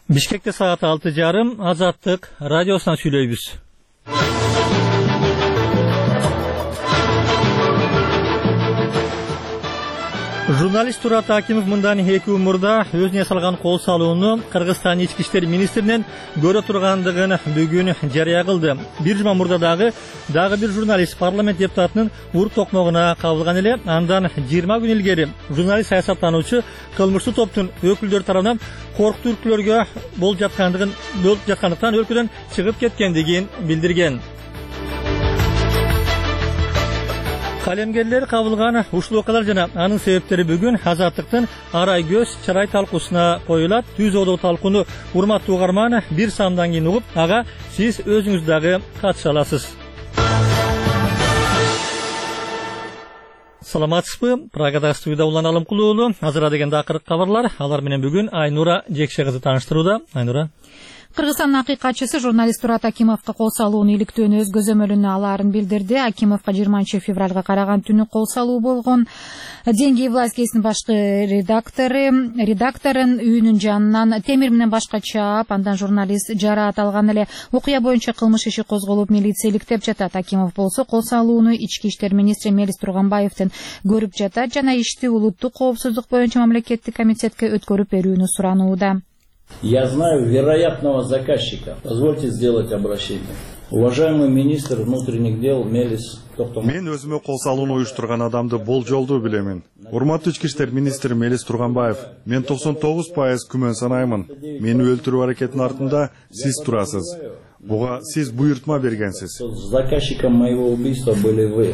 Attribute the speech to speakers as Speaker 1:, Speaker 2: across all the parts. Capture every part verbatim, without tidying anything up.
Speaker 1: Бишкекте саат алты жарым Азаттык радиосунан сүйлөйбүз. Журналист Турат Акимов мындан эки күн мурда өзүнө салган кол салууну Кыргызстан ички иштер министринен көрө тургандыгын бүгүн жарыя кылды. Бир жума мурда дагы дагы бир журналист парламент депутатынын ур токмогуна кабылган эле. Андан жыйырма күн илгери журналист саясаттануучу кылмыштуу топтун өкүлдөрү тарабынан коркутуу үркүлөргө болуп жаткандыгын болуп жаткандыктан өлкөдөн чыгып кеткендигин билдирген. Калемгерлер кабылган ушул окуялар жана анын себептери бүгүн Азаттыктын арай көз чырай талкуусуна коюлат. Түз одо талкууну урматтуу угарман бир самдан кийин угуп, ага сиз өзүңүз дагы катыша аласыз. Саламатсызбы? Прагада студияда Улан Алымкулуу уулу. Азыр деген акыркы кабарлар. Алар менен бүгүн Айнура Жекше кызы тааныштырууда. Айнура.
Speaker 2: Кыргызстандын акыйкатчысы журналист Турат Акимовго кол салууну иликтөөнү өз көзөмөлүнө алаарын билдирди. Акимовго жыйырманчы февралга караган түнү кол салуу болгон. Деньги и власть гезитинин башкы редактору редакторун үйүнүн жанынан темир менен башка чаап, андан журналист жараат алган эле. Окуя боюнча кылмыш иши козголуп, милиция иликтеп жатат. Акимов болсо кол салууну ички иштер министри Мелис Турганбаевдин көрүп жатат жана ишти улуттук коопсуздук боюнча мамлекеттик комитетке өткөрүп берүүнү суранууда.
Speaker 3: Я знаю вероятного заказчика. Позвольте сделать обращение. Уважаемый министр внутренних дел Мелис Турганбаев.
Speaker 4: Мен өзүмө кол салууну уюштурган адамды болжолдуу билемин. Урматтуу ички иштер министри Мелис Турганбаев, мен токсон тогуз пайыз күмөн санаймын. Мени өлтүрүү аракетинин артында сиз турасыз. Буга сиз буйртма бергенсиз.
Speaker 3: Заказчиком моего убийства были вы.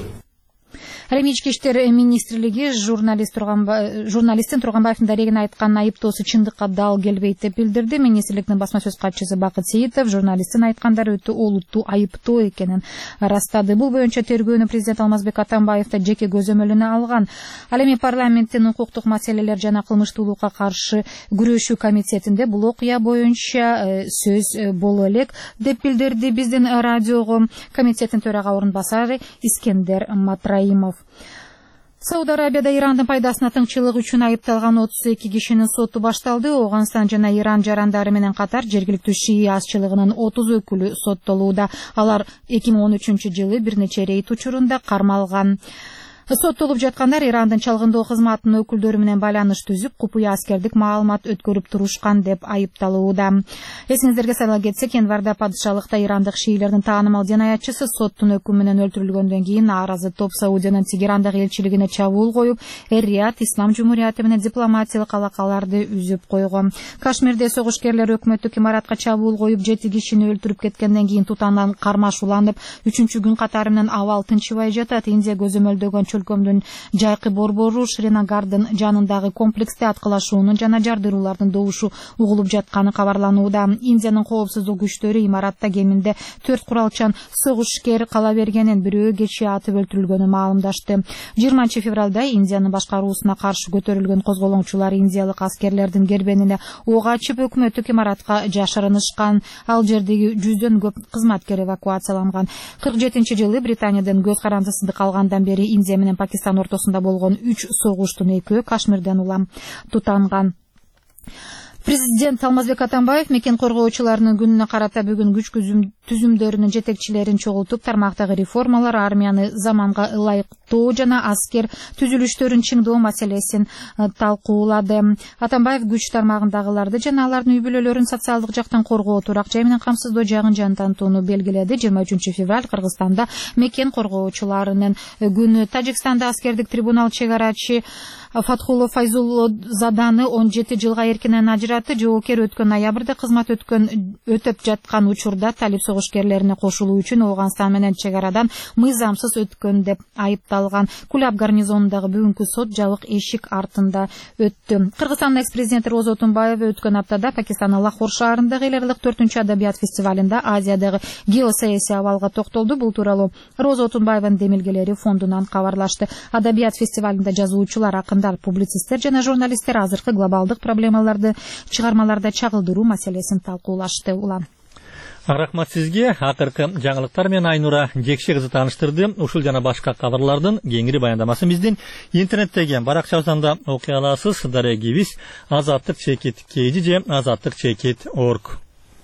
Speaker 2: Эми ички иштер министрлиги журналист Турганбаев журналисттин Турганбаевдин дарегине айткан айыптоосу чындыкка дал келбейт деп билдирди. Министрликтин басма сөз катчысы Бакыт Сейитов журналисттин айткандары өтө олуттуу айыптоо экенин ырастады. Бул боюнча тергөөнү президент Алмазбек Атамбаев да жеке көзөмөлүнө алган. Ал эми парламенттин укуктук маселелер жана кылмыштуулукка каршы күрөшүү комитетинде бул окуя боюнча сөз боло элек деп билдирди биздин радиого комитеттин төрага орун басары Искендер Матраимов. Сауд Арабияда Ирандын пайдасына тыңчылык үчүн айыпталган отуз эки кишинин соту башталды. Оогунстан жана Иран жарандары менен катар жергиликтүү шии азчылыгынын отуз өкүлү соттолууда. Алар эки миң он үчүнчү жылы бир нече рейд учурунда кармалган. Соттолуп жаткандар Ирандын чалгындоо кызматынын өкүлдөрү менен байланыш түзүп, купуя аскердик маалымат өткөрүп турушкан деп айыпталууда. Эсиңиздерге сала кетсек, январда падышалыкта ирандык шиилердин таанымал жинаятчысы соттун өкүмү менен өлтүрүлгөндөн кийин нааразы топ Саудиянын Тегерандагы элчилигине чабуул коюп, Эр-Рияд Ислам Жумурияты менен дипломатиялык алакаларды үзүп койгон. Кашмирде согушкерлер өкмөттүк имаратка чабуул коюп, жети кишини өлтүрүп кеткенден кийин тутандан кармаш уланып, үчүнчү күн катары менен абал тынчыбай жатат. Индия көзөмөлдөгөн чөлкөмдүн жайкы борбору Шринагардын жанындагы комплексте аткылашуунун жана жардыруулардын добушу угулуп жатканы кабарланууда. Индиянын коопсуздук күчтөрү имаратта кеминде төрт куралчан согушкер кала бергенин, бирөө кечээ атып өлтүрүлгөнүн маалымдашты. жыйырманчы февралда Индиянын башкаруусуна каршы көтөрүлгөн козголоңчулар индиялык аскерлердин кербенине ок ачып, өкмөттүк имаратка жашырынышкан. Ал жердеги жүздөн көп кызматкер эвакуацияланган. кырк жетинчи жылы Британиядын көз карандысыздык алгандан бери Индия менен Пакистан ортосунда болгон үч согуштун экөө Кашмирден улам тутанган. Президент Алмазбек Атамбаев мекен коргоочуларынын күнүнө карата бүгүн күч түзүмдөрүнүн жетекчилерин чогултуп, тармактагы реформалар, армияны заманга ылайыктоо жана аскер түзүлүштөрүн чыңдоо маселесин талкуулады. Атамбаев күч тармагындагыларды жана алардын үй бүлөлөрүн социалдык жактан коргоо, турак жай менен камсыздоо жагын жан тантууну белгиледи. жыйырма үчүнчү февраль Кыргызстанда мекен коргоочуларынын күнү. Тажикстанда аскердик трибунал чегарачы Фатхулло Файзуллозаданы он жети жылга эркинен ажыратты. Жоокер өткөн ноябрда кызмат өткөн өтөп жаткан учурда талип согушкерлерине кошулуу үчүн Оогунстан менен чегарадан мыйзамсыз өткөн деп айыпталган. Кулап гарнизонундагы бүгүнкү сот жабык эшик артында өттү. Кыргызстандын экс-президенти Роза Отунбаева өткөн аптада Пакистандын Лахор шаарындагы эл аралык төртүнчү адабият фестивалында Азиядагы геосаясий абалга токтолду. Бул тууралуу Роза Отунбаеванын демилгелери фондунан кабарлашты. Адабият фестивалында жазуучулар, акындар, публицисттер жана журналисттер азыркы глобалдык проблемаларды чыгармаларда чагылдыруу маселесин талкуулашты. Улан
Speaker 1: Рахмат сизге. Акыркы жаңылыктар менен Айнура Жекши кызы тааныштырды. Ушул жана башка кабарлардын кеңири баяндамасын биздин интернеттеги баракчабыздан да окуй аласыз. Дарыя Гибис, Азаттык чекит кеji же азаттык чекит орг.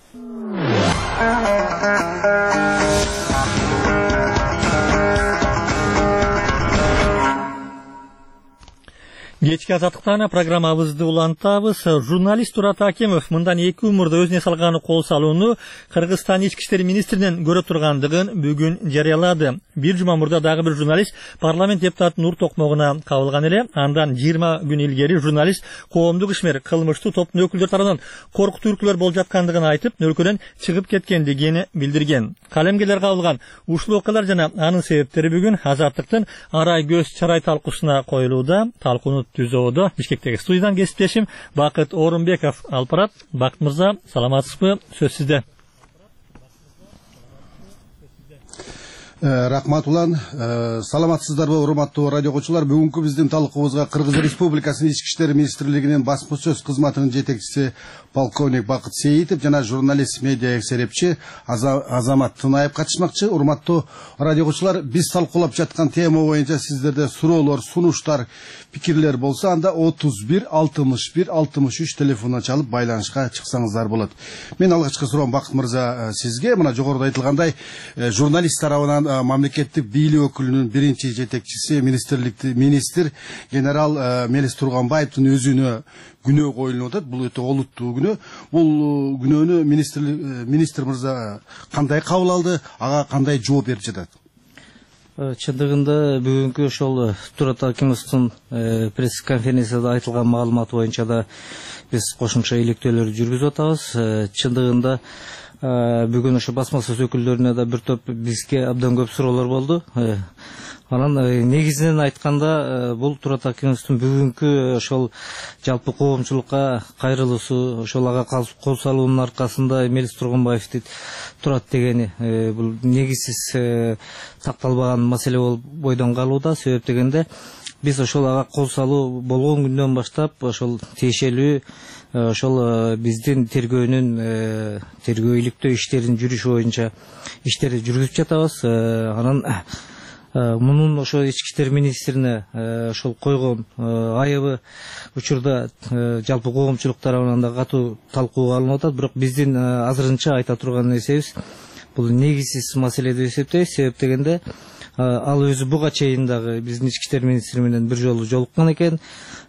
Speaker 1: Кечки азаттыктан программабызды улантабыз. Журналист Турат Акимов мындан эки умурда өзүнө салган кол салууну Кыргызстан ички иштер министринен көрө тургандыгын бүгүн жарыялады. Бир жума мурда дагы бир журналист парламент депутаты Нур Токмогуна кабылган эле. Андан жыйырма күн илгери журналист коомдук ишмер кылмыштуу топтун өкүлдөрү тарабынан коркутуу үркүлөр болуп жаткандыгын айтып, өлкөдөн чыгып кеткендигин билдирген. Калемгерлер кабылган ушул окуялар жана анын себептери бүгүн Азаттыктын арай көз чарай талкуусуна коюлууда. Талкууну түзүүдө Бишкектеги студиядан кесиптешим Бакыт Орунбеков алып барат. Бакыт мырза, саламатсызбы? Сөз сизде.
Speaker 5: Рахмат улан, саламатсыздарбы урматтуу радио окуучулар. Бүгүнкү биздин талкуубузга Кыргыз Республикасынын ички иштер министрлигинин басма сөз кызматынын жетекчиси полковник Бакыт Сейитов жана журналист медиа эксерепчи Азамат Тунаев катышмакчы. Урматтуу радио окуучулар, биз талкуулап жаткан тема боюнча сиздерде суроолор, сунуштар, пикирлер болсо, анда отуз бир алтымыш бир алтымыш үч телефонуна чалып байланышка чыксаңыздар болот. Мен алгачкы суроом Бакыт мырза сизге. Мына жогоруда айтылгандай, журналист тарабынан мамлекеттик бийлик өкүлүнүн биринчи жетекчиси министрликти министр генерал Мелис Турганбаевдин өзүнө күнөө коюлуп атат. Бул өтө олуттуу күнөө. Бул күнөөнү министр министр мырза кандай кабыл алды, ага кандай жооп берип жатат?
Speaker 6: Чындыгында бүгүнкү ошол Турат Акимовдун пресс конференцияда айтылган маалымат боюнча да биз кошумча илектөөлөр жүргүзүп атабыз. Чындыгында бүгүн ошо басма сөз өкүлдөрүнө да бир топ бизге абдан көп суроолор болду. Анан негизинен айтканда бул Турат Акимовдун бүгүнкү ошол жалпы коомчулукка кайрылуусу, ошол ага кол салуунун аркасында Мелис Турганбаев турат дегени бул негизсиз такталбаган маселе болуп бойдон калууда. Себеп дегенде биз ошол ага кол салуу болгон күндөн баштап ошол тиешелүү ошол биздин тергөөнүн тергөө иликтөө иштерин жүрүш боюнча иштерди жүргүзүп жатабыз. Анан мунун ошо ички иштер министрине ошол койгон айыбы учурда жалпы коомчулук тарабынан да катуу талкууга алынып атат. Бирок биздин азырынча айта турган нерсебиз бул негизсиз маселе деп эсептейбиз. Себеп дегенде ал өзү буга чейин дагы биздин ички иштер министри менен бир жолу жолуккан экен.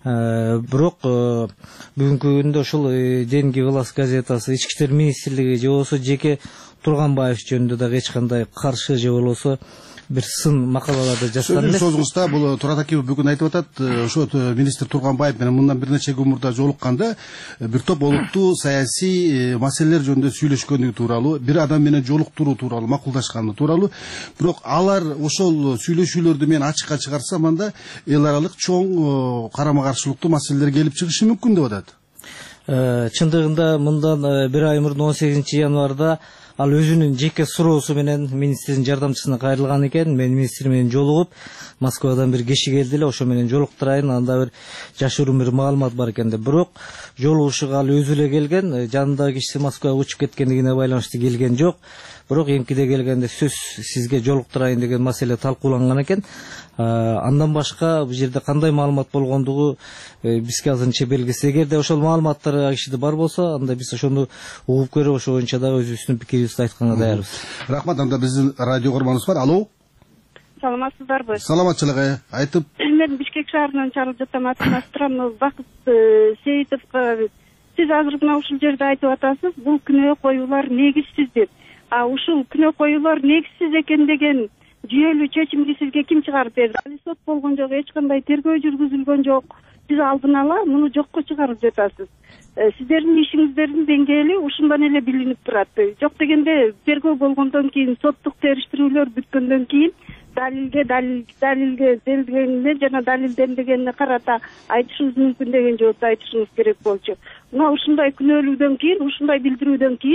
Speaker 6: Бирок бүгүнкү күндө ошол Деньги Глаз газетасы, ички иштер министрлиги же болбосо жеке Турганбаев жөнүндө дагы эч кандай каршы же болбосо бир сын макалаларды жазган эмес.
Speaker 5: Сөзүңүздө бул Турат Акимов бүгүн айтып атат, ошо министр Турганбаев менен мындан бир нече күн мурда жолукканда бир топ олуттуу саясий маселелер жөнүндө сүйлөшкөндүгү тууралуу, бир адам менен жолуктуруу тууралуу макулдашканы тууралуу. Бирок алар ошол сүйлөшүүлөрдү мен ачыкка чыгарсам, анда эл аралык чоң карама каршылыктуу маселелер келип чыгышы мүмкүн деп атат.
Speaker 6: Чындыгында мындан бир ай мурун он сегизинчи январда ал өзүнүн жеке суроосу менен министрдин жардамчысына кайрылган экен. Мен министр менен жолугуп, Москвадан бир киши келди эле, ошо менен жолуктурайын, анда бир жашыруун бир маалымат бар экен деп. Бирок жолугушууга ал өзү эле келген, жанындагы кишиси Москвага учуп кеткендигине байланыштуу келген жок. Бирок эмкиде келгенде сөз сизге жолуктурайын деген маселе талкууланган экен. Андан башка бул жерде кандай маалымат болгондугу бизге азырынча белгисиз. Эгерде ошол маалыматтар кишиде бар болсо, анда биз ошону угуп көрүп, ошо боюнча да өзүбүздүн пикирибизди айтканга даярбыз.
Speaker 5: Рахмат. Анда биздин радио көрмөнүбүз бар. Алло.
Speaker 7: Саламатсыздарбы?
Speaker 5: Саламатчылык. Айтып.
Speaker 7: Мен Бишкек шаарынан чалып жатам. Атымастырам Бакыт Сейитовго. Сиз азыр мына ушул жерде айтып атасыз, бул күнөө коюулар негизсиз деп. А ушул күнөө коюулар негизсиз экен деген жүйөлүү чечимди сизге ким чыгарып берди? Али сот болгон жок, эч кандай тергөө жүргүзүлгөн жок. Сиз алдын ала муну жокко чыгарып жатасыз. Сиздердин ишиңиздердин деңгээли ушундан эле билинип турат. Жок дегенде тергөө болгондон кийин, соттук териштирүүлөр бүткөндөн кийин далилге далил далилге делгенине жана далилденбегенине карата айтышыбыз мүмкүн деген жоопду айтышыңыз керек болчу. Мына ушундай күнөөлүүдөн кийин, ушундай билдирүүдөн кийин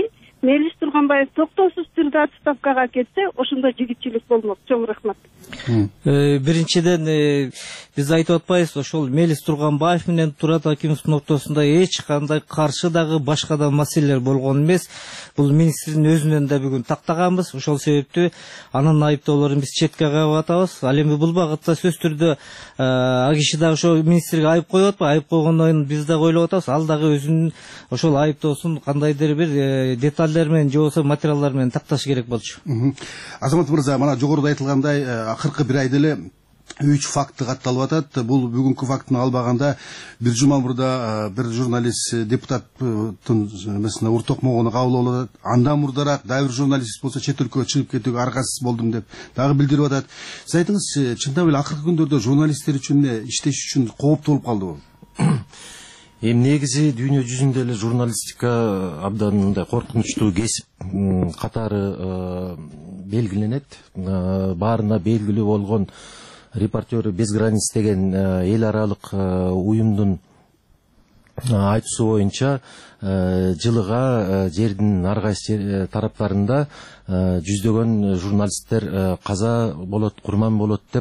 Speaker 7: Мелис Турганбаев токтоосуз түрдө отставкага кетсе, ошондо жигитчилик болмок. Чоң рахмат.
Speaker 6: Биринчиден биз айтып атпайбыз, ошол Мелис Турганбаев менен Турат Акимовдун ортосунда эч кандай каршы дагы башка да маселелер болгон эмес. Бул министрдин өзүнөн да бүгүн тактаганбыз. Ошол себептүү анын айыптоолорун биз четке кагып атабыз. Ал эми бул багытта сөз түрдө а киши дагы ошол министрге айып коюп атпайбы? Айып койгондон биз дагы ойлоп атабыз. Ал дагы өзүнүн ошол айыптоосун кандайдыр бир детальдер менен же болбосо материалдар менен такташ керек болчу.
Speaker 5: Азамат мырза, мына жогоруда айтылгандай, акыркы бир айда эле үч факты катталып атат. Бул бүгүнкү фактыны албаганда бир жума мурда бир журналист депутаттын эмесине уртокмогону кабыл алып атат. Андан мурдараак дагы бир журналист болсо чет өлкөгө чыгып кетүүгө аргасыз болдум деп дагы билдирип атат. Сиз айтыңызчы, чындап эле акыркы күндөрдө журналисттер үчүн иштеш үчүн кооптуу болуп калдыбы?
Speaker 8: Эми негизи дүйнө жүзүндө эле журналистика абдан мындай коркунучтуу кесип катары белгиленет. Баарына белгилүү болгон Репортеры без границ деген эл аралык уюмдун айтуусу боюнча жылыга жердин ар кайсы тараптарында жүздөгөн журналисттер каза болот, курман болот деп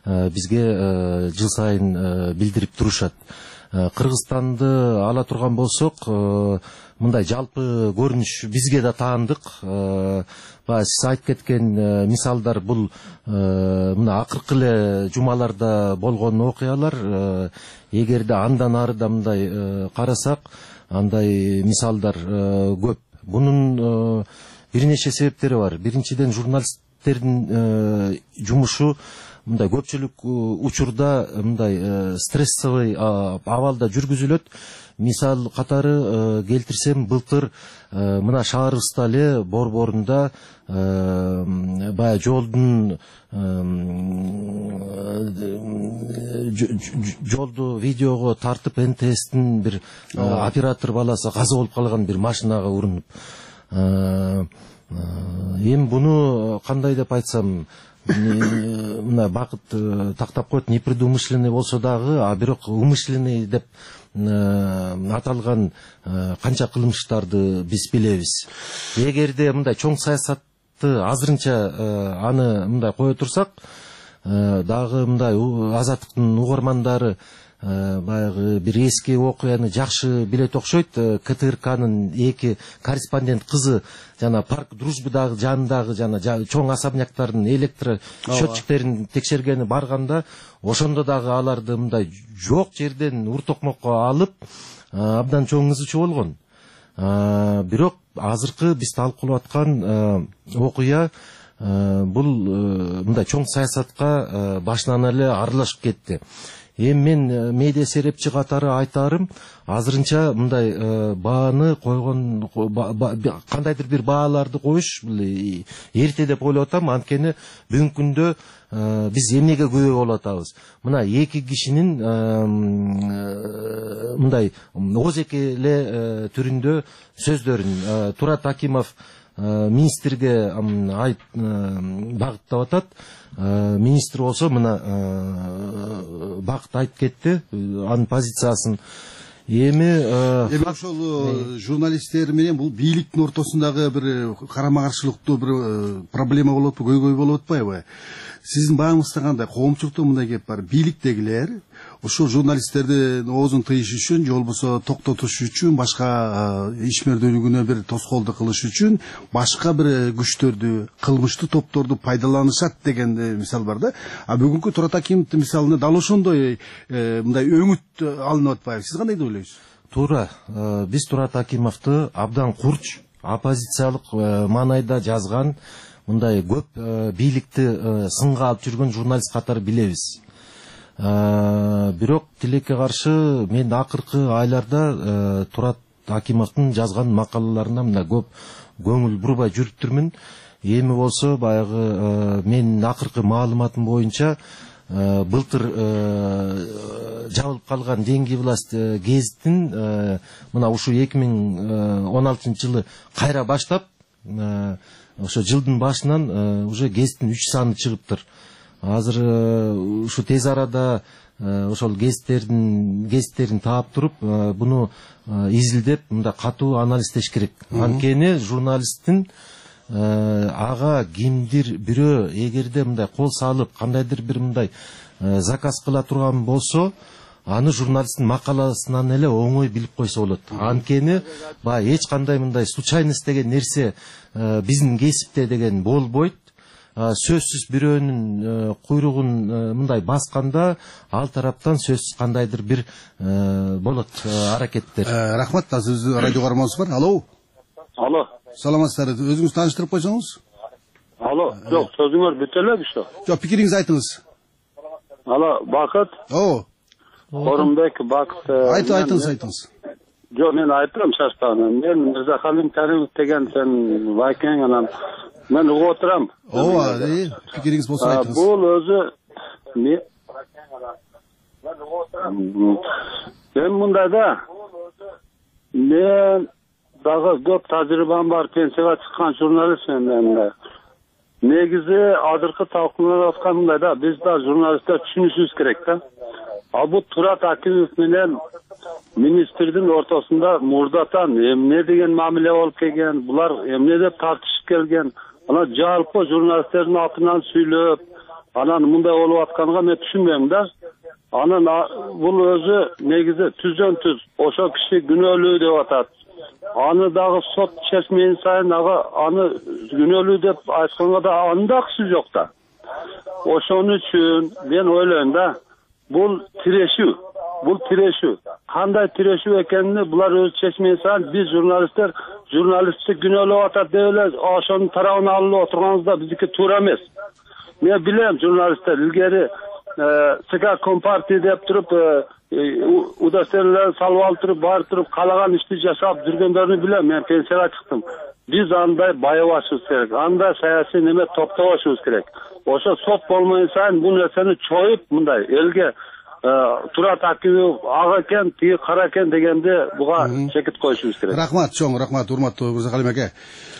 Speaker 8: бизге жыл сайын билдирип турушат. Кыргызстанды ала турган болсок, мындай жалпы көрүнүш бизге да таандык. Баягы сиз айтып кеткен мисалдар бул мына акыркы эле жумаларда болгон окуялар. Эгерде андан арыда мындай карасак, андай мисалдар көп. Бунун бир нече себептери бар. Биринчиден, журналисттердин жумушу мындай көпчүлүк учурда мындай стрессовый абалда жүргүзүлөт. Мисал катары келтирсем, былтыр мына шаарыбызда эле борборунда баягы жолдун жолду видеого тартып эн тэ эстин бир оператор баласы каза болуп калган, бир машинага урунуп. Эми буну кандай деп айтсам, мына бакыт тактап коет, непредумышленный болсо дагы, а бирок умышленный деп аталган канча кылмыштарды биз билебиз. Эгерде мындай чоң саясатты азырынча аны мындай кое турсак, дагы мындай Азаттыктын угармандары баягы бир эски окуяны жакшы билет окшойт. ка тэ эр канын эки корреспондент кызы жана парк дружбыдагы жанындагы жана чоң особняктардын электро счетчиктерин текшергени барганда, ошондо дагы аларды мындай жок жерден уртокмокко алып абдан чоң ызычуу болгон. Бирок азыркы биз талкуулап аткан окуя бул мындай чоң саясатка башынан эле аралашып кетти. Эми мен медиа серепчи катары айтарым, азырынча мындай бааны койгон, кандайдыр бир бааларды коюш эрте деп ойлоп атам. Анткени бүгүнкү күндө биз эмнеге күбө болуп атабыз? Мына эки кишинин мындай озеки эле түрүндө сөздөрүн Турат Акимов министрге айып багыттап атат. Министр болсо мына багыт айтып кетти анын позициясын. Эми
Speaker 5: эми ошол журналисттер менен бул бийликтин ортосундагы бир карама каршылыктуу бир проблема болуп атпайбы, көйгөй болуп атпайбы? Сиздин бааңызда кандай коомчулукта мындай кеп бар? Бийликтегилер ошол журналисттердин оозун тыйыш үчүн, же болбосо токтотуш үчүн, башка ишмердүүлүгүнө бир тоскоолдук кылыш үчүн башка бир күчтөрдү, кылмыштуу топторду пайдаланышат деген мисал бар да. А бүгүнкү Турат Акимовдун мисалына дал ошондой мындай өңүт алынып атпайбы? Сиз кандай деп ойлойсуз?
Speaker 8: Туура, биз Турат Акимовду абдан курч, оппозициялык маанайда жазган, мындай көп бийликти сынга алып жүргөн журналист катары билебиз. Бирок тилекке каршы мен акыркы айларда Турат Акимовдун жазган макалаларына мына көп көңүл бурбай жүрүптүрмүн. Эми болсо баягы менин акыркы маалыматым боюнча былтыр жабылып калган Деньги власть гезитин мына ушу эки миң он алтынчы жылы кайра баштап, ошо жылдын башынан уже гезиттин үч саны чыгыптыр. Азыр ушу тез арада ошол гезиттердин гезиттерин таап туруп буну изилдеп мындай катуу анализдеш керек. Анткени журналисттин ага кимдир бирөө эгерде мындай кол салып кандайдыр бир мындай заказ кыла турган болсо, аны журналисттин макаласынан эле оңой билип койсо болот. Анткени баягы эч кандай мындай случайность деген нерсе биздин кесипте деген болбойт. Сөзсүз бирөөнүн куйругун мындай басканда ал тараптан сөзсүз кандайдыр бир болот аракеттер.
Speaker 5: Рахмат. Азыр радио карманыбыз бар. Алло.
Speaker 9: Алло.
Speaker 5: Саламатсыздар. Өзүңүз тааныштырып койсоңуз?
Speaker 9: Алло. Жок, сөзүңөр бүтө эле бишо.
Speaker 5: Жок, пикириңизди айтыңыз.
Speaker 9: Алло, Бакыт.
Speaker 5: О.
Speaker 9: Орунбек Бакыт.
Speaker 5: Айтып айтыңыз, айтыңыз.
Speaker 9: Жок, мен айтам шаштаны. Мен Мырзахалим Каримов деген сен вакең анан мен угуп отурам.
Speaker 5: Ооба, пикириңиз болсо айтыңыз.
Speaker 9: Бул өзү мен мен мындай да, мен дагы көп тажрыйбам бар, пенсияга чыккан журналистмин. Негизи азыркы талкууланып аткан мындай да, биз да журналисттер түшүнүшүбүз керек да. А бул Турат Акимов менен министрдин ортосунда мурдатан эмне деген мамиле болуп келген, булар эмне деп тартышып келген, ана жалпы журналисттердин атынан сүйлөп, анан мындай болуп атканга мен түшүнбөйм да. Анан бул өзү негизи түздөн түз ошо киши күнөөлүү деп атат. Аны дагы сот чечмеген сайын ага аны күнөөлүү деп айтканга да анда акысы жок да. Ошон үчүн мен ойлойм да, бул тирешүү, бул тирешүү. Кандай тирешүү экенин булар өзү чечмеген сайын биз журналисттер журналистти күнөөлөп атат деп эле ошонун тарабын алып отурганыбыз да биздики туура эмес. Мен билем журналисттер илгери ЦК Компартия деп туруп удостоверенияларды салып алып туруп, барып туруп каалаган ишти жашап жүргөндөрүнү билем. Мен пенсияга чыктым. Биз андай байыбашыбыз керек, андай саясий неме топтобошубуз керек. Ошо сот болмой сайын бул нерсени чоюп мындай элге Турат Акимов ага экен, тиги кара экен дегенде буга чекит коюшубуз керек.
Speaker 5: Рахмат, чоң рахмат, урматтуу Мырзахалим аке.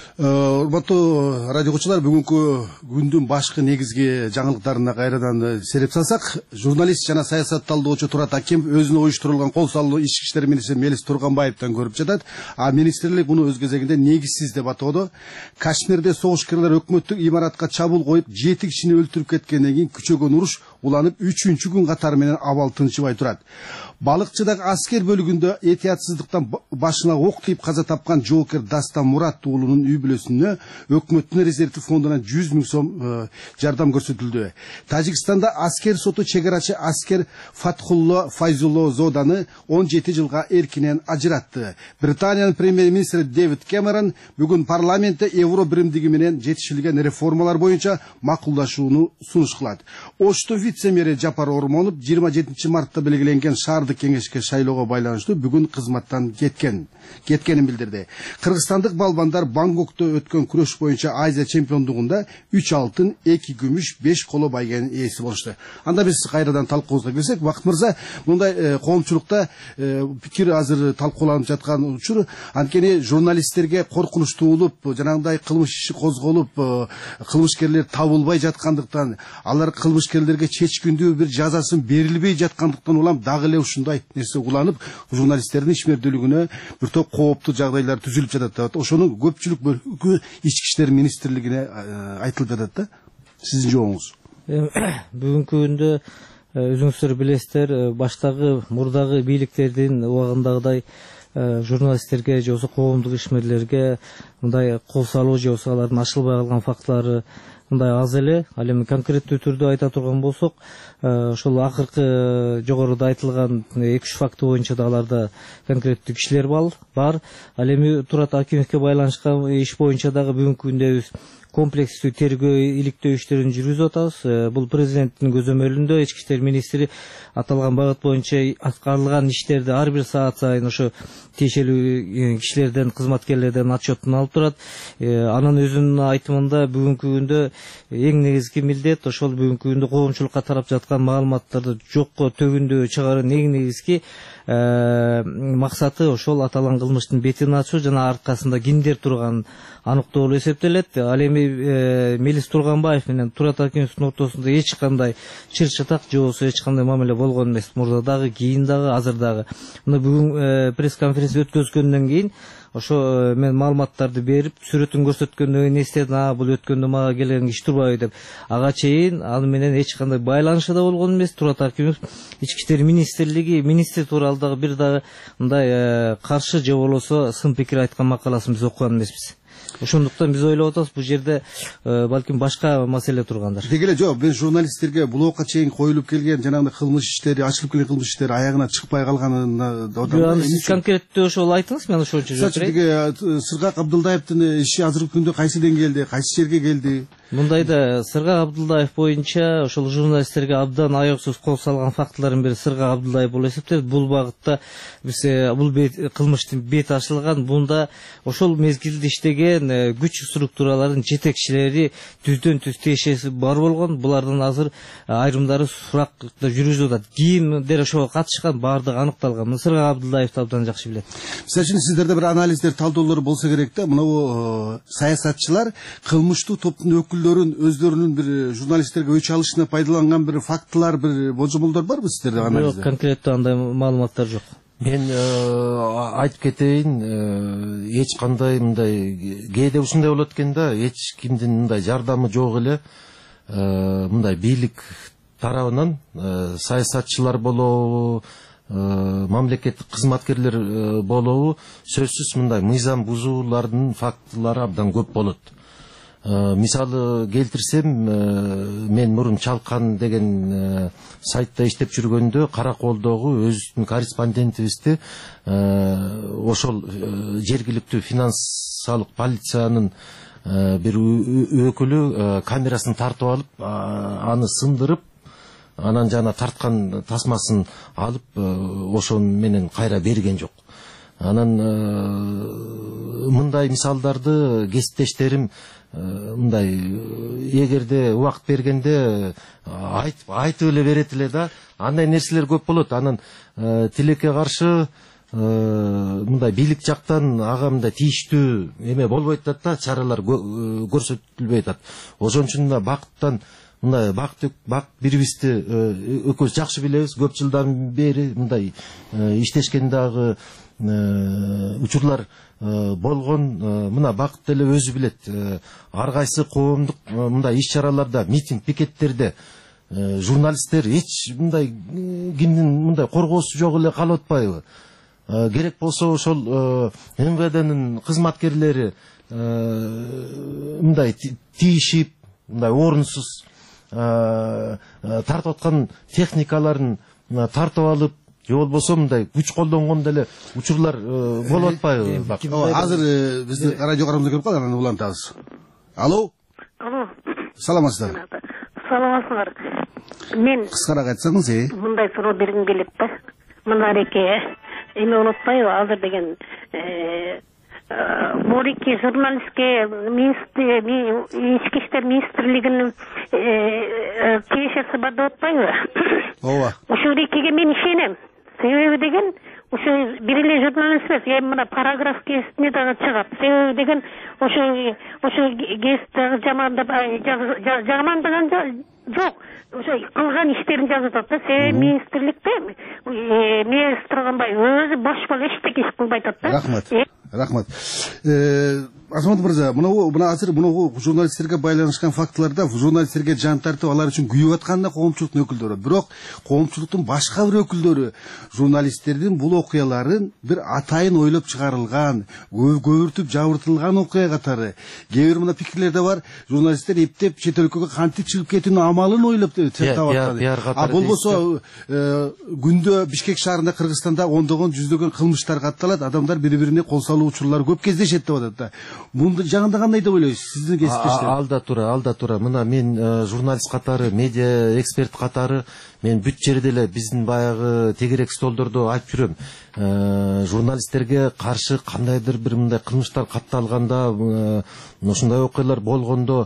Speaker 5: Урматтуу радио окуучулар, бүгүнкү күндүн башкы негизги жаңылыктарына кайрадан сереп салсак, журналист жана саясат талдоочу Турат Акимов өзүнө уюштурулган кол салуу ички иштер министри Мелис Турганбаевден көрүп жатат. А министрлик муну өз кезегинде негизсиз деп атоодо. Кашмирде согушкерлер өкмөттүк имаратка чабуул коюп, жети кишини өлтүрүп кеткенден кийин күчөгөн уруш уланып, үчүнчү күн катары менен абал тынчыбай турат. Балыкчыдагы аскер бөлүгүндө этиятсыздыктан башына ок тийип каза тапкан жоокер Дастан Мурат уулунун үй бүлөсүнө өкмөттүн резервдик фондунан жүз миң сом жардам көрсөтүлдү. Тажикстанда аскер соту чегарачы аскер Фатхулло Файзулло Зоданы он жети жылга эркинен ажыратты. Британиянын премьер-министри Дэвид Кэмерон бүгүн парламентте евро биримдиги менен жетишилген реформалар боюнча макулдашууну сунуш кылат. Ошто вице-мэри Жапар Ормонов жыйырма жетинчи мартта белгиленген шаардык кеңешке шайлоого байланыштуу бүгүн кызматтан кеткен кеткенин билдирди. Кыргызстандык балбандар Бангкокто өткөн күрөш боюнча Азия чемпиондугунда үч алтын, эки күмүш, беш коло байгенин ээси болушту. Анда биз кайрадан талкуубузга келсек, Бакыт мырза, мындай коомчулукта пикир азыр талкууланып жаткан учур, анткени журналисттерге коркунучтуу болуп, жанагындай кылмыш иши козголуп, кылмышкерлер табылбай жаткандыктан, алар кылмышкерлерге чечкиндүү бир жазасын берилбей жаткандыктан улам дагы эле ушундай нерсе уланып, журналисттердин ишмердүүлүгүнө бир топ кооптуу жагдайлар түзүлүп жатат. Ошонун көпчүлүк бөлүгү ички иштер министрлигине айтылып жатат да. Сиздин жообуңуз?
Speaker 6: Бүгүнкү күндө өзүңүздөр билесиздер, баштагы мурдагы бийликтердин убагындагыдай журналисттерге же болбосо коомдук ишмерлерге мындай кол салуу же болбосо алардын ачылбай калган фактылары мындай аз эле. Ал эми конкреттүү түрдө айта турган болсок, ошол акыркы жогоруда айтылган эки үч факты боюнча да аларда конкреттүү кишилер бар. Ал эми Турат Акимовке байланышкан иш боюнча дагы бүгүнкү күндө биз комплекстүү тергөө иликтөө иштерин жүргүзүп атабыз. Бул президенттин көзөмөлүндө ички иштер министри аталган багыт боюнча аткарылган иштерди ар бир саат сайын ошо тиешелүү кишилерден, кызматкерлерден отчетун алып турат. Анын өзүнүн айтымында бүгүнкү күндө эң негизги милдет ошол бүгүнкү күндө коомчулукка тарап жаткан маалыматтарды жокко төгүндөө чыгаруунун эң негизги максаты ошол аталган кылмыштын бетин ачуу жана аркасында кимдер турганын аныктоо болуп эсептелет. Ал эми Мелис Турганбаев менен Турат Акимовдун ортосунда эч кандай чыр чатак же болбосо эч кандай мамиле болгон эмес. Мурда дагы, кийин дагы, азыр дагы. Мына бүгүн пресс конференция өткөзгөндөн кийин ошо мен маалыматтарды берип, сүрөтүн көрсөткөндөн кийин эстедим, а бул өткөндө мага келген киши турбайбы деп. Ага чейин ал менен эч кандай байланышы да болгон эмес. Турат Акимов Ички иштер министрлиги министр тууралуу дагы бир дагы мындай каршы же болбосо сын пикир айткан макаласын биз окуган эмеспиз. Ошондуктан биз ойлоп атабыз, бул жерде балким башка маселе тургандар.
Speaker 5: Деги эле жок, мен журналисттерге блокко чейин коюлуп келген жанагындай кылмыш иштери, ачылып келген кылмыш иштери аягына чыкпай калганын
Speaker 6: сиз конкреттүү ошол айтыңыз, мен ошончо жооп берейин.
Speaker 5: Сыргак Абдылдаевдин иши азыркы күндө кайсы деңгээлде, кайсы жерге келди?
Speaker 6: Мындайда Сыргак Абдылдаев боюнча ошол журналисттерге абдан аёксуз кол салган фактылардын бири Сыргак Абдылдаев болуп эсептелет. Бул багытта биз бул кылмыштын бети ачылган, бунда ошол мезгилде иштеген күч структураларынын жетекчилери түздөн түз тиешеси бар болгон. Булардын азыр айрымдары суракта жүргүзүлүп атат. Кимдер ошого катышкан, баардыгы аныкталган. Сыргак Абдылдаев абдан жакшы билет.
Speaker 5: Мисалы үчүн сиздерде бир анализдер, талдоолор болсо керек да. Мына саясатчылар кылмыштуу топтун өкүлдөрүн өздөрүнүн бир журналисттерге өч алышына пайдаланган бир фактылар, бир божомолдор барбы сиздерде анализде?
Speaker 6: Жок, конкреттүү андай маалыматтар жок.
Speaker 8: Мен айтып кетейин, эч кандай мындай кээде ушундай болот экен да, эч кимдин мындай жардамы жок эле, мындай бийлик тарабынан саясатчылар болобу, мамлекеттик кызматкерлер болобу, сөзсүз мындай мыйзам бузуулардын фактылары абдан көп болот. Мисалы келтирсем, мен мурун Чалкан деген сайтта иштеп жүргөндө Караколдогу өзүбүздүн корреспондентибизди ошол жергиликтүү финансалык полициянын бир өкүлү камерасын тартып алып, аны сындырып, анан жана тарткан тасмасын алып, ошон менен кайра берген жок. Анан мындай мисалдарды кесиптештерим мындай эгерде убакыт бергенде айтып айтып эле берет эле да, андай нерселер көп болот. Анан тилекке каршы мындай бийлик жактан ага мындай тийиштүү эме болбой атат да, чаралар көрсөтүлбөй атат. Ошон үчүн да бакыттан мындай бакыт бак бирибизди экөөбүз жакшы билебиз. Көп жылдан бери мындай иштешкен дагы учурлар болгон. Мына бакыт деле өзү билет, ар кайсы коомдук мындай иш чараларда, митинг, пикеттерде журналисттер эч мындай кимдин мындай коргоосу жок эле калып атпайбы? Керек болсо ошол эм вэ дэнин кызматкерлери мындай тийишип, мындай орунсуз тартып аткан техникаларын тартып алып, же болбосо мындай күч колдонгон деле учурлар болуп атпайбы?
Speaker 5: Азыр биздин радио карамызга келип калган, аны улантабыз. Алло. Алло. Саламатсыздар.
Speaker 10: Саламатсыздар. Мен
Speaker 5: кыскараак айтсаңыз, э?
Speaker 10: Мындай суроо бергим келет да. Мынареке эме болуп атпайбы азыр деген Борики журналистке ички иштер министрлигинин тиешеси бар деп атпайбы?
Speaker 5: Ооба.
Speaker 10: Ошол рекеге мен ишенем. Себеби деген ошо бир эле журналист эмес, эми мына параграф кесиптине дагы чыгат. Себеби деген ошо ошо кесип дагы жамандап жамандаган жок. Ошо кылган иштерин жазып атат да. Себеби министрликте Мелис Турганбаев өзү бош болуп эчтеке иш кылбай атат да.
Speaker 5: Рахмат. Рахмат. Азамат мырза, мына азыр мына журналисттерге байланышкан фактыларда журналисттерге жан тартып, алар үчүн күйүп аткан да коомчулуктун өкүлдөрү. Бирок коомчулуктун башка бир өкүлдөрү журналисттердин бул окуяларын бир атайын ойлоп чыгарылган, көбүртүп жабыртылган окуя катары. Кээ бир мына пикирлерде бар, журналисттер эптеп чет өлкөгө кантип чыгып кетүүнүн амалын ойлоп чыктап аткан. А болбосо күндө Бишкек шаарында, Кыргызстанда ондогон, жүздөгөн кылмыштар катталат, адамдар бири-бирине кол салуу учурлары көп кездешет деп атат да. Мунду жагында кандай деп ойлойсуз сиздин кесиптештер?
Speaker 8: Алда тура, алда тура. Мына мен журналист катары, медиа эксперт катары мен бүт жерде эле биздин баягы тегерек столдордо айтып жүрөм. Журналисттерге каршы кандайдыр бир мындай кылмыштар катталганда, ушундай окуялар болгондо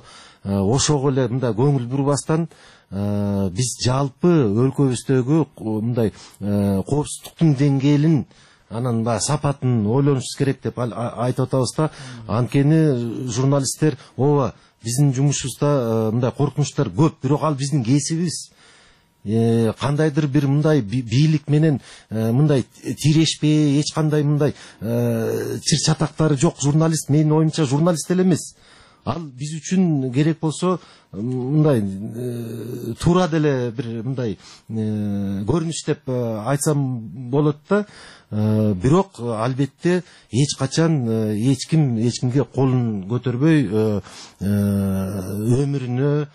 Speaker 8: ошого эле мындай көңүл бурбастан биз жалпы өлкөбүздөгү мындай коопсуздуктун деңгээлин анан баягы сапатын ойлонушубуз керек деп айтып атабыз да. Анткени журналисттер ооба биздин жумушубузда мындай коркунучтар көп, бирок ал биздин кесибибиз. Кандайдыр бир мындай бийлик менен мындай тирешпей, эч кандай мындай чыр чатактары жок журналист менин оюмча журналист эле эмес. Ал биз үчүн керек болсо мындай туура деле бир мындай көрүнүш деп айтсам болот да. Бирок албетте эч качан эч ким эч кимге колун көтөрбөй өмүрүнө,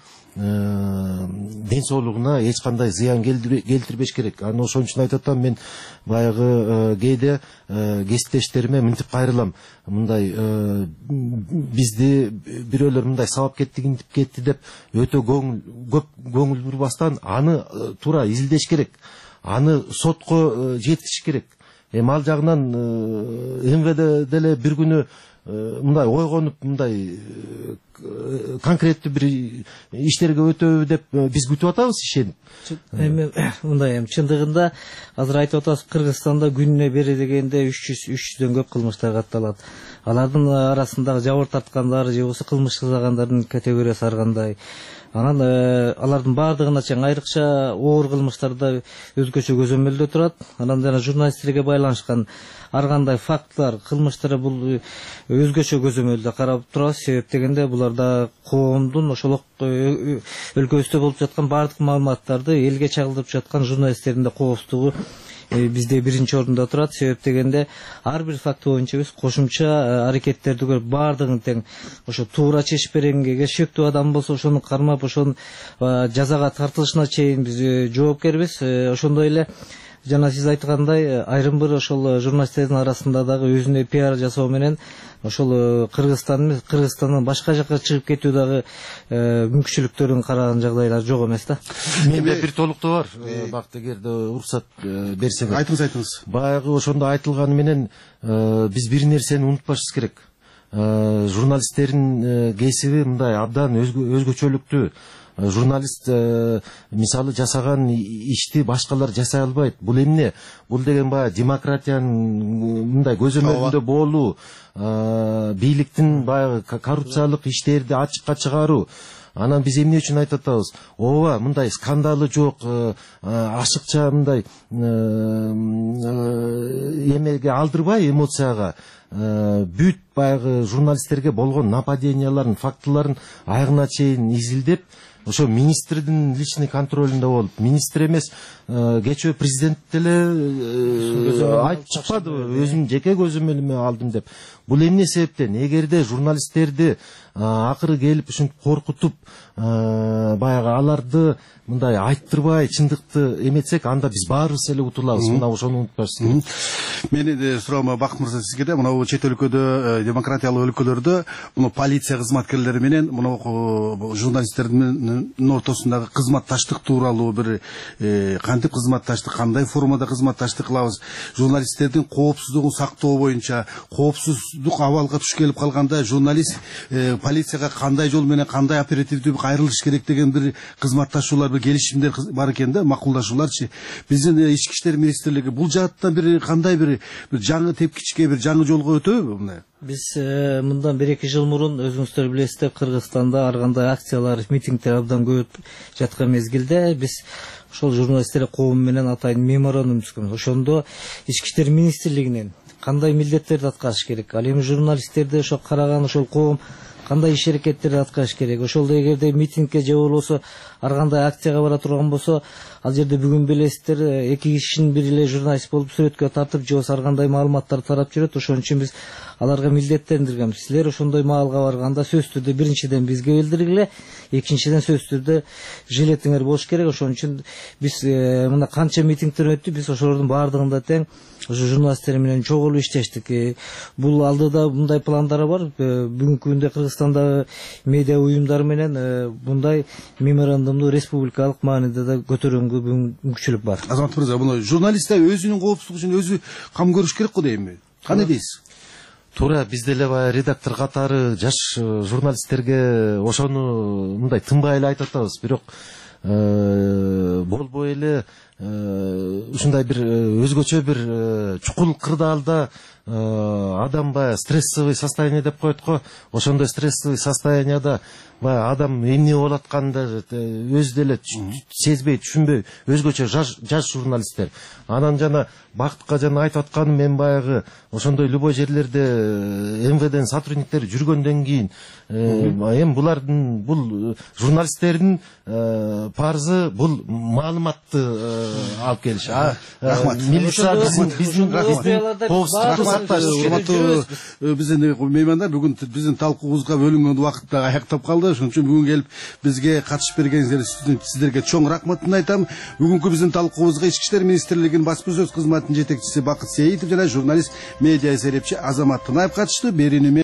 Speaker 8: ден соолугуна эч кандай зыян келтирбеш керек. Аны ошон үчүн айтып атам, мен баягы кээде кесиптештериме мынтип кайрылам. Мындай бизди бирөөлөр мындай сабап кетти, кинтип кетти деп өтө көп көңүл бурбастан аны туура изилдеш керек. Аны сотко жеткизиш керек. Эми ал жагынан эм вэ дэ деле бир күнү мындай ойгонуп мындай конкреттүү бир иштерге өтөбү деп биз күтүп атабыз, ишенип.
Speaker 6: Эми мындай эми чындыгында азыр айтып атабыз, Кыргызстанда күнүнө бери дегенде үч жүз үч жүздөн көп кылмыштар катталат. Алардын арасындагы жабыр тарткандар же болбосо кылмыш жасагандардын категориясы ар кандай. Анан алардын баардыгына чейин айрыкча оор кылмыштарда өзгөчө көзөмөлдө турат. Анан жана журналисттерге байланышкан ар кандай фактылар, кылмыштар бул өзгөчө көзөмөлдө карап турабыз. Себеп дегенде буларда коомдун ошол өлкөбүздө болуп жаткан баардык маалыматтарды элге чагылдырып жаткан журналисттердин да коопсуздугу бизде биринчи орунда турат. Себеп дегенде ар бир факт боюнча биз кошумча аракеттерди көрүп, баардыгын тең ошо туура чечип бергенге, шектүү адам болсо ошону кармап, ошонун жазага тартылышына чейин биз жоопкербиз. Ошондой эле жана сиз айткандай, айрым бир ошол журналисттердин арасында дагы өзүнө пиар жасоо менен ошол Кыргызстан Кыргызстандан башка жакка чыгып кетүү дагы мүмкүнчүлүктөрүн караган жагдайлар жок эмес да.
Speaker 8: Менде бир толуктоо бар, бакыт, эгерде уруксат берсеңиз.
Speaker 5: Айтыңыз, айтыңыз.
Speaker 8: Баягы ошондо айтылганы менен биз бир нерсени унутпашыбыз керек. Журналисттердин кесиби мындай абдан өзгөчөлүктүү. Журналист мисалы жасаган ишти башкалар жасай албайт. Бул эмне? Бул деген баягы демократиянын мындай көзөмөлүндө болуу, бийликтин баягы коррупциялык иштерди ачыкка чыгаруу. Анан биз эмне үчүн айтып атабыз? Ооба, мындай скандалы жок, ашыкча мындай эмеге алдырбай, эмоцияга бүт баягы журналисттерге болгон нападенияларын, фактыларын айыгына чейин изилдеп, ошо министрдин личный контролунда болуп, министр эмес, кечээ президент деле айтып чыкпадыбы, өзүм жеке көзөмөлүмө алдым деп. Бул эмне себептен? Эгерде журналисттерди акыры келип ушинтип коркутуп, баягы аларды мындай айттырбай чындыкты эметсек, анда биз баарыбыз эле утулабыз. Мына ошону унутпашсыз.
Speaker 5: Менин суроомо Бакыт мырза сизге да, мына чет өлкөдө, демократиялык өлкөлөрдө муну полиция кызматкерлери менен муну журналисттердин ортосундагы кызматташтык тууралуу бир кантип кызматташтык, кандай формада кызматташтык кылабыз, журналисттердин коопсуздугун сактоо боюнча, коопсуздук абалга туш келип калганда журналист полицияга кандай жол менен, кандай оперативдүү кайрылыш керек деген бир кызматташуулар, бир келишимдер бар экен да, макулдашууларчы. Биздин ички иштер министрлиги бул жааттан бир кандай бир жаңы тепкичке, бир жаңы жолго өтөбү мындай?
Speaker 6: Биз мындан бир эки жыл мурун өзүңүздөр билесиздер, Кыргызстанда ар кандай акциялар, митингдер абдан көп жаткан мезгилде биз ошол журналисттер коому менен атайын меморандум түзгөнбүз. Ошондо ички иштер министрлигинен кандай милдеттерди аткарыш керек, ал эми журналисттерди ошо караган ошол коом кандай иш аракеттерди аткарыш керек. Ошол эгерде митингке же болбосо ар кандай акцияга бара турган болсо, ал жерде бүгүн билесиздер, эки кишинин бири эле журналист болуп сүрөткө тартып же болбосо ар кандай маалыматтарды тарап жүрөт. Ошон үчүн биз аларга милдеттендиргенбиз. Силер ошондой маалга барганда сөзсүз түрдө биринчиден бизге билдиргиле, экинчиден сөзсүз түрдө жилетиңер болуш керек. Ошон үчүн биз мына канча митингдер өттү, биз ошолордун баардыгында тең ошо журналисттер менен чогулуп иштештик. Бул алдыда мындай пландар бар. Бүгүнкү күндө Кыргызстандагы медиа уюмдар менен мындай меморандумду республикалык мааниде да көтөрөнгө мүмкүнчүлүк бар.
Speaker 5: Азамат мырза, буну журналисттер өзүнүн коопсуздугу үчүн өзү кам көрүш керек го дейм. Кандай дейсиз?
Speaker 8: туура биз деле баягы редактор катары жаш журналисттерге ошону мындай тынбай эле айтып атабыз, бирок болбой эле ушундай бир өзгөчө бир чукул кырдаалда адам баягы стрессовый состояние деп коет го, ошондой стрессовый состоянияда баягы адам эмне болуп атканын өзү деле сезбей түшүнбөй өзгөчө жаш журналисттер. Анан жана Бактыкка жана айтып атканым, мен баягы ошондой любой жерлерде эм вэ дэнин сотрудниктери жүргөндөн кийин эми булардын, бул журналисттердин парызы бул маалыматты алып келиш. Милиция биздин биздин коопсуздукту сакташ.
Speaker 5: Урматтуу биздин меймандар, бүгүн биздин талкуубузга бөлүнгөн убакыт да аяктап калды. Ошон үчүн бүгүн келип бизге катышып бергениңиздер үчүн сиздерге чоң рахматымды айтам. Бүгүнкү биздин талкуубузга Ички иштер министрлигинин басма сөз кызматынын жетекчиси Бакыт Сейитов жана журналист, медиа эсерепчи Азамат Тынаев катышты. Берүүнү